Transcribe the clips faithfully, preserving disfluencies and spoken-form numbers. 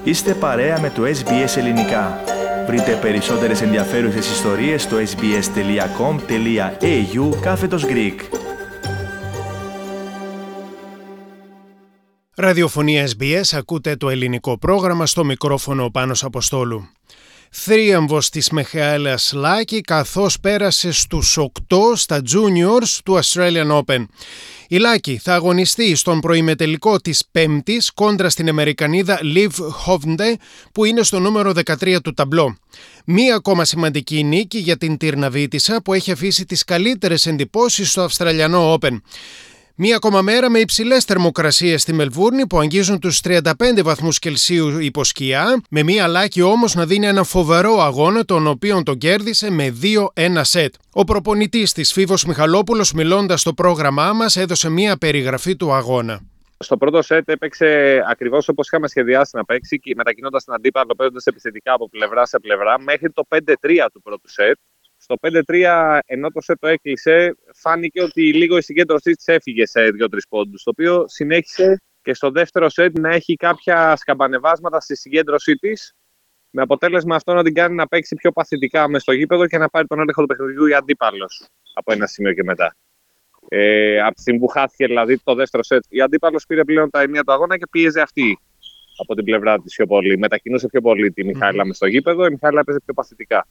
Είστε παρέα με το ες μπι ες Ελληνικά. Βρείτε περισσότερες ενδιαφέρουσες ιστορίες στο sbs.com.au κάθετος Greek. Ραδιοφωνία ες μπι ες, ακούτε το ελληνικό πρόγραμμα, στο μικρόφωνο ο Πάνος Αποστόλου. Θρίαμβος της Μιχαέλας Λάκη καθώς πέρασε στους οκτώ στα Juniors του Australian Open. Η Λάκη θα αγωνιστεί στον προημετελικό της Πέμπτης κόντρα στην Αμερικανίδα Liv Hovde που είναι στο νούμερο δεκατρία του ταμπλό. Μία ακόμα σημαντική νίκη για την Τυρναβίτισσα που έχει αφήσει τις καλύτερες εντυπώσεις στο Αυστραλιανό Open. Μία ακόμα μέρα με υψηλές θερμοκρασίες στη Μελβούρνη που αγγίζουν τους τριάντα πέντε βαθμούς Κελσίου υπό σκιά, με μία Λάκη όμως να δίνει ένα φοβερό αγώνα τον οποίον τον κέρδισε με δύο ένα σετ. Ο προπονητής της Φίβος Μιχαλόπουλος, μιλώντας στο πρόγραμμά μας, έδωσε μία περιγραφή του αγώνα. Στο πρώτο σετ έπαιξε ακριβώς όπως είχαμε σχεδιάσει να παίξει, μετακινώντας την αντίπαλο, παίζοντας επιθετικά από πλευρά σε πλευρά μέχρι το πέντε τρία του πρώτου σετ. Στο πέντε τρία, ενώ το σετ το έκλεισε, φάνηκε ότι λίγο η συγκέντρωσή της έφυγε σε δύο τρεις πόντους, το οποίο συνέχισε και στο δεύτερο σετ να έχει κάποια σκαμπανεβάσματα στη συγκέντρωσή της, με αποτέλεσμα αυτό να την κάνει να παίξει πιο παθητικά μες στο γήπεδο και να πάρει τον έλεγχο του παιχνιδιού η αντίπαλος από ένα σημείο και μετά. Ε, από τη στιγμή που χάθηκε δηλαδή το δεύτερο σετ, η αντίπαλος πήρε πλέον τα ενία του αγώνα και πίεζε αυτή από την πλευρά της πιο πολύ. Μετακινούσε πιο πολύ τη Μιχαήλα mm-hmm. μες στο γήπεδο, η Μιχαήλα έπαιζε πιο παθητικά.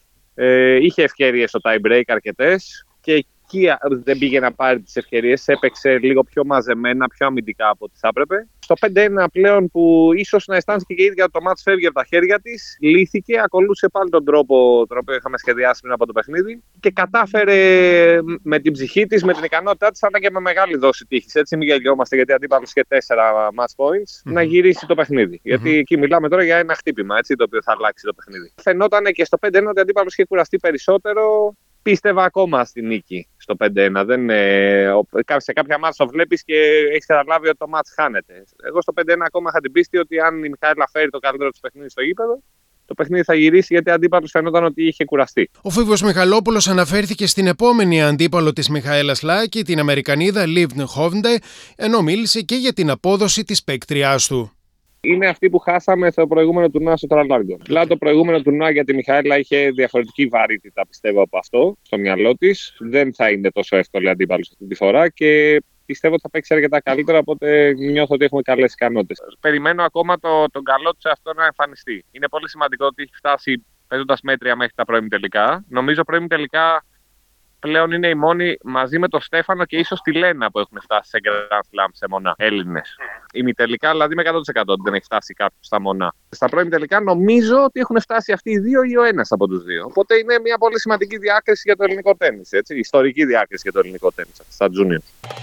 Ε, είχε ευκαιρίες στο tie break αρκετές και εκεί δεν πήγε να πάρει τις ευκαιρίες, έπαιξε λίγο πιο μαζεμένα, πιο αμυντικά από ό,τι θα έπρεπε. Στο πέντε ένα πλέον που ίσως να αισθάνθηκε και η ίδια το μάτς φεύγει από τα χέρια της, λύθηκε, ακολούθησε πάλι τον τρόπο τον οποίο είχαμε σχεδιάσει πριν από το παιχνίδι και κατάφερε με την ψυχή της, με την ικανότητά της, αλλά και με μεγάλη δόση τύχης. Έτσι μην γελιόμαστε, γιατί αντίπαλος είχε τέσσερα match points, mm-hmm. να γυρίσει το παιχνίδι. Mm-hmm. Γιατί εκεί μιλάμε τώρα για ένα χτύπημα, έτσι, το οποίο θα αλλάξει το παιχνίδι. Φαινόταν και στο πέντε ένα ότι ο αντίπαλος είχε κουραστεί περισσότερο. Πίστευα ακόμα στη νίκη στο πέντε ένα. Δεν, ε, σε κάποια μάτς το βλέπεις και έχεις καταλάβει ότι το μάτς χάνεται. Εγώ στο πέντε ένα ακόμα είχα την πίστη ότι αν η Μιχαήλα φέρει το καλύτερο της παιχνίδι στο γήπεδο, το παιχνίδι θα γυρίσει, γιατί αντίπαλος φαινόταν ότι είχε κουραστεί. Ο Φίβος Μιχαλόπουλος αναφέρθηκε στην επόμενη αντίπαλο της Μιχαέλας Λάκη, την Αμερικανίδα Liv Hovde, ενώ μίλησε και για την απόδοση της παίκτριάς του. Είναι αυτή που χάσαμε στο προηγούμενο τουρνουά στο Τραλάγκον. Δηλαδή το προηγούμενο τουρνουά για τη Μιχαήλα είχε διαφορετική βαρύτητα, πιστεύω, από αυτό στο μυαλό της. Δεν θα είναι τόσο εύκολη αντίπαλος αυτή τη φορά και πιστεύω ότι θα παίξει αρκετά καλύτερα, οπότε νιώθω ότι έχουμε καλές ικανότητες. Περιμένω ακόμα το, τον καλό της αυτό να εμφανιστεί. Είναι πολύ σημαντικό ότι έχει φτάσει παίζοντας μέτρια μέχρι τα πρώιμη τελικά. Νομίζω πρώιμη τελικά πλέον είναι οι μόνοι μαζί με τον Στέφανο και ίσως τη Λένα που έχουν φτάσει σε Grand Slam σε μονά Έλληνες. Ημιτελικά δηλαδή με εκατό τοις εκατό ότι δεν έχει φτάσει κάποιος στα μονά. Στα πρώιμη τελικά νομίζω ότι έχουν φτάσει αυτοί οι δύο ή ο ένας από τους δύο. Οπότε είναι μια πολύ σημαντική διάκριση για το ελληνικό τέννις. Έτσι, ιστορική διάκριση για το ελληνικό τέννις στα Junior.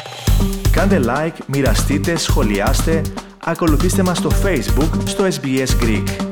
Κάντε like, μοιραστείτε, σχολιάστε, ακολουθήστε μας στο Facebook στο ες μπι ες Greek.